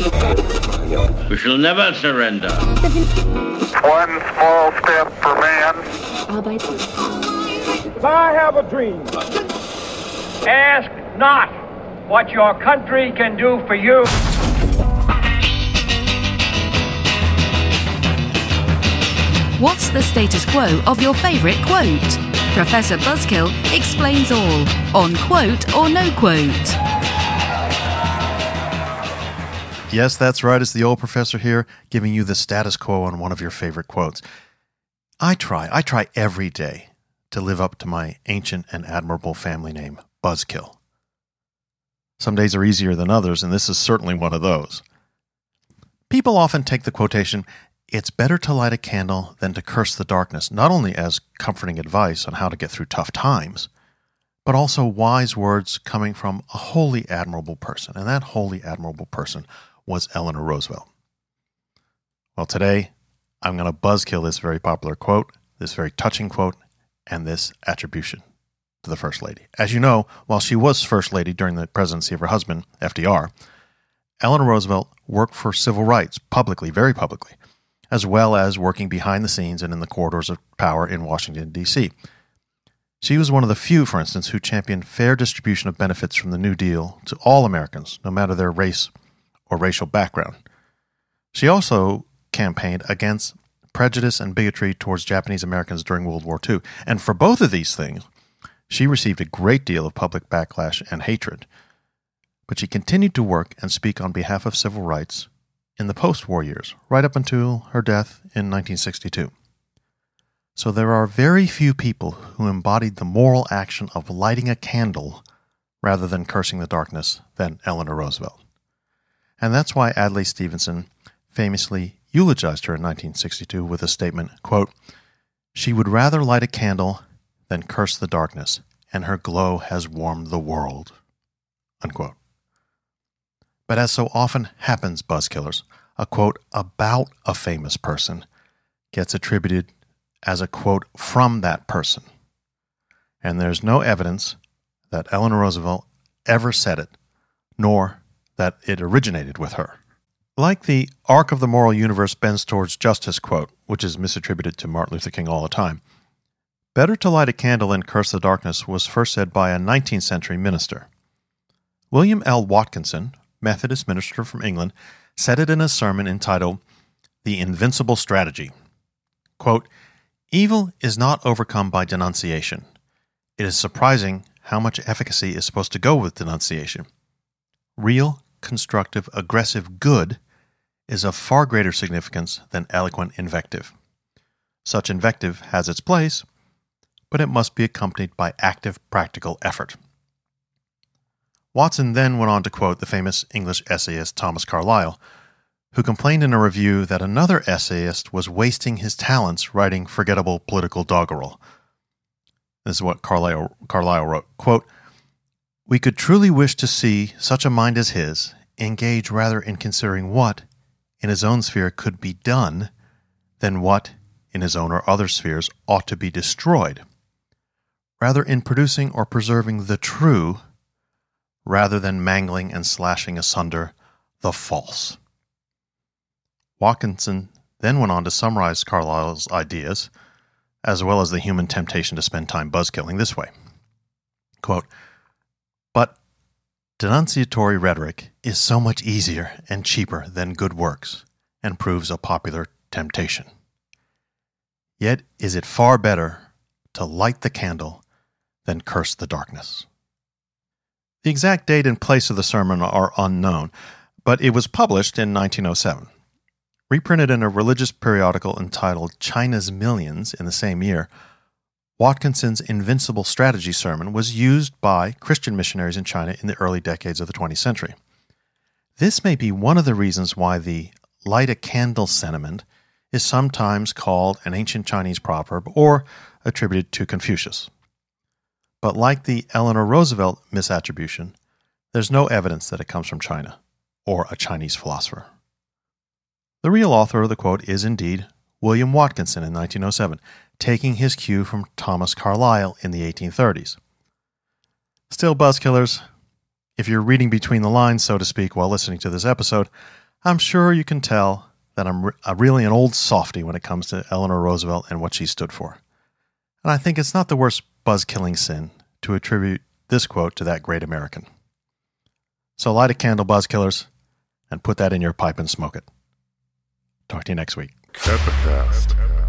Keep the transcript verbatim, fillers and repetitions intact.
We shall never surrender. One small step for man. I have a dream. Ask not what your country can do for you. What's the status quo of your favorite quote? Professor Buzzkill explains all on Quote or No Quote. Yes, that's right. It's the old professor here giving you the status quo on one of your favorite quotes. I try, I try every day to live up to my ancient and admirable family name, Buzzkill. Some days are easier than others, and this is certainly one of those. People often take the quotation, "It's better to light a candle than to curse the darkness," not only as comforting advice on how to get through tough times, but also wise words coming from a wholly admirable person, and that wholly admirable person was Eleanor Roosevelt. Well, today, I'm going to buzzkill this very popular quote, this very touching quote, and this attribution to the First Lady. As you know, while she was First Lady during the presidency of her husband, F D R, Eleanor Roosevelt worked for civil rights publicly, very publicly, as well as working behind the scenes and in the corridors of power in Washington, D C She was one of the few, for instance, who championed fair distribution of benefits from the New Deal to all Americans, no matter their race or racial background. She also campaigned against prejudice and bigotry towards Japanese Americans during World War Two. And for both of these things, she received a great deal of public backlash and hatred. But she continued to work and speak on behalf of civil rights in the post-war years, right up until her death in nineteen sixty-two. So there are very few people who embodied the moral action of lighting a candle rather than cursing the darkness than Eleanor Roosevelt. And that's why Adlai Stevenson famously eulogized her in nineteen sixty-two with a statement, quote, "She would rather light a candle than curse the darkness, and her glow has warmed the world," unquote. But as so often happens, buzzkillers, a quote about a famous person gets attributed as a quote from that person. And there's no evidence that Eleanor Roosevelt ever said it, nor that it originated with her. Like the arc of the moral universe bends towards justice quote, which is misattributed to Martin Luther King all the time, better to light a candle than curse the darkness was first said by a nineteenth century minister. William L. Watkinson, Methodist minister from England, said it in a sermon entitled The Invincible Strategy. Quote, "Evil is not overcome by denunciation. It is surprising how much efficacy is supposed to go with denunciation. Real, constructive, aggressive good is of far greater significance than eloquent invective. Such invective has its place, but it must be accompanied by active, practical effort." Watson then went on to quote the famous English essayist Thomas Carlyle, who complained in a review that another essayist was wasting his talents writing forgettable political doggerel. This is what Carlyle, Carlyle wrote, quote, "We could truly wish to see such a mind as his engage rather in considering what, in his own sphere, could be done than what, in his own or other spheres, ought to be destroyed, rather in producing or preserving the true, rather than mangling and slashing asunder the false." Watkinson then went on to summarize Carlyle's ideas, as well as the human temptation to spend time buzzkilling this way. Quote, "But denunciatory rhetoric is so much easier and cheaper than good works, and proves a popular temptation. Yet is it far better to light the candle than curse the darkness." The exact date and place of the sermon are unknown, but it was published in nineteen oh seven. Reprinted in a religious periodical entitled China's Millions in the same year, Watkinson's Invincible Strategy sermon was used by Christian missionaries in China in the early decades of the twentieth century. This may be one of the reasons why the light a candle sentiment is sometimes called an ancient Chinese proverb or attributed to Confucius. But like the Eleanor Roosevelt misattribution, there's no evidence that it comes from China or a Chinese philosopher. The real author of the quote is indeed William Watkinson in nineteen oh seven, taking his cue from Thomas Carlyle in the eighteen thirties. Still, buzzkillers, if you're reading between the lines, so to speak, while listening to this episode, I'm sure you can tell that I'm re- uh, really an old softy when it comes to Eleanor Roosevelt and what she stood for. And I think it's not the worst buzz-killing sin to attribute this quote to that great American. So light a candle, buzzkillers, and put that in your pipe and smoke it. Talk to you next week. Epicast.